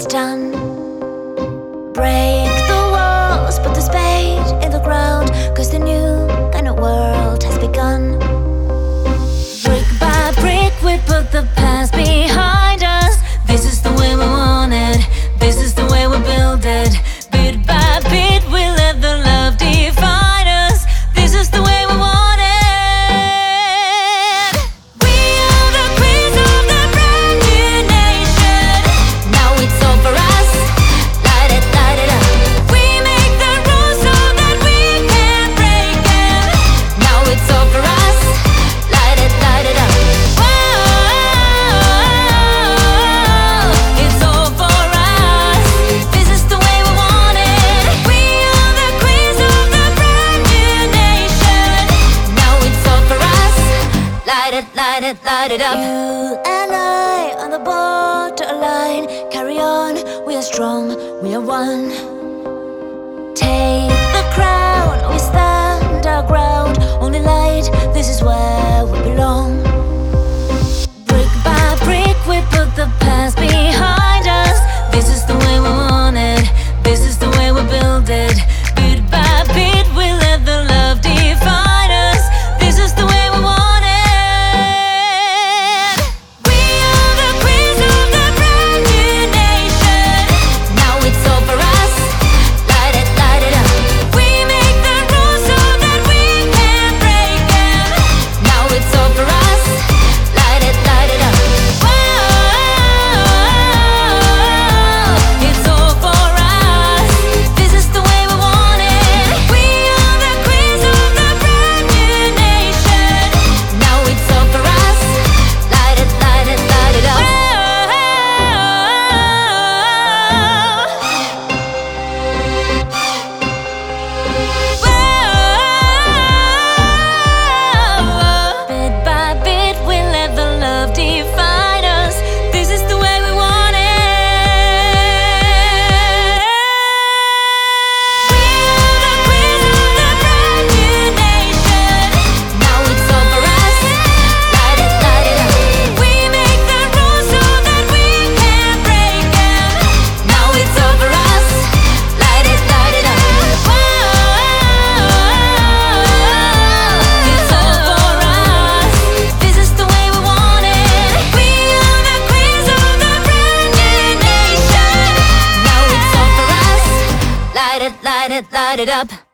it's done. Break the walls, put the spade in the ground, 'cause the new kind of world has begun. Brick by brick we put the past behind us. This is the way we want it, this is the way we build it. Bit by bit we let the love define us. This is the way we want it. We are the queens of the brand new nation. Now it's all for us. Light it up. We make the rules so that we can't break them. Now it's all for us. Light it up. Whoa, it's all for us. This is the way we want it. We are the queens of the brand new nation. Now it's all for us. Light it up. You and I on the borderline. Carry on, we are strong, we are one. Take the crown, we stand our ground. Only light, this is where we belong. Brick by brick we put the past behind us. This is the way we want it, this is the way we build it. Bit by bit we let the love define us. This is the way we want it. We are the queens of the brand new nation. Now it's all for us. Light it up. We make the rules so that we can't break them. Now it's all for us. Light it up. Whoa, it's all for us. This is the way we want it. We are the queens of the brand new nation. Now it's all for us. Light it up. Bit by bit we let the love define us. This is the way we want it. We are the queens of the brand new nation. Now it's all for us. Light it up. We make the rules so that we can't break them. Now it's all for us. Light it up. Whoa, it's all for us. This is the way we want it. We are the queens of the brand new nation. Now it's all for us. Light it up.